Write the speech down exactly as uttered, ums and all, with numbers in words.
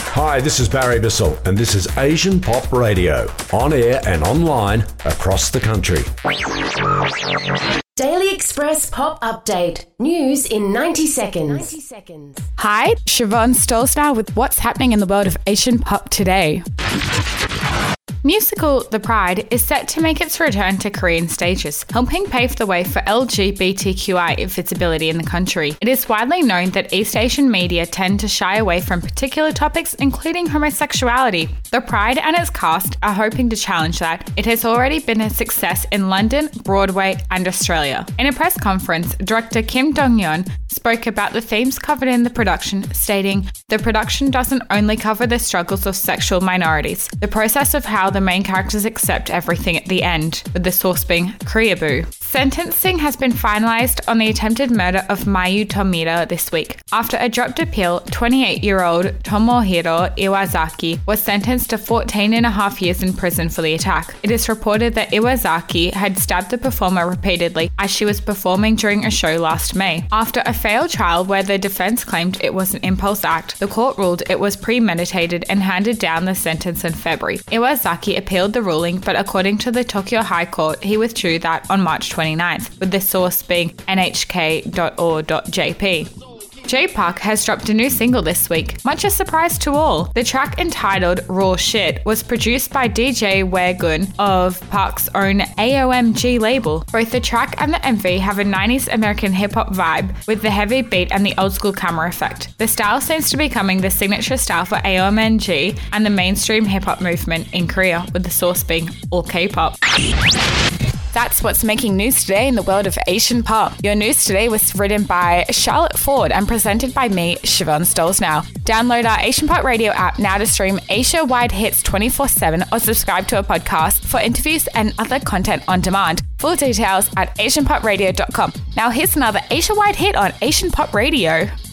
Hi, this is Barry Bissell, and this is Asian Pop Radio, on air and online across the country. Daily Express Pop Update. News in ninety seconds. ninety seconds. Hi, Siobhan Stolznow with what's happening in the world of Asian pop today. Musical The Pride is set to make its return to Korean stages, helping pave the way for L G B T Q I visibility in the country. It is widely known that East Asian media tend to shy away from particular topics, including homosexuality. The Pride and its cast are hoping to challenge that. It has already been a success in London, Broadway, and Australia. In a press conference, director Kim Dong-yeon spoke about the themes covered in the production, stating, "The production doesn't only cover the struggles of sexual minorities, the process of how the main characters accept everything at the end," with the source being Koreaboo. Sentencing has been finalised on the attempted murder of Mayu Tomita this week. After a dropped appeal, twenty-eight-year-old Tomohiro Iwazaki was sentenced to fourteen and a half years in prison for the attack. It is reported that Iwazaki had stabbed the performer repeatedly as she was performing during a show last May. After a failed trial where the defence claimed it was an impulse act, the court ruled it was premeditated and handed down the sentence in February. Iwazaki appealed the ruling, but according to the Tokyo High Court, he withdrew that on March twenty-ninth, with the source being N H K dot org dot J P. Jay Park has dropped a new single this week, much a surprise to all. The track entitled Raw Shit was produced by D J Waregun of Park's own A O M G label. Both the track and the M V have a nineties American hip-hop vibe with the heavy beat and the old-school camera effect. The style seems to be becoming the signature style for A O M G and the mainstream hip-hop movement in Korea, with the source being all K-pop. That's what's making news today in the world of Asian pop. Your news today was written by Charlotte Ford and presented by me, Siobhan Stolznow. Download our Asian Pop Radio app now to stream Asia-wide hits twenty-four seven or subscribe to a podcast for interviews and other content on demand. Full details at asian pop radio dot com. Now here's another Asia-wide hit on Asian Pop Radio.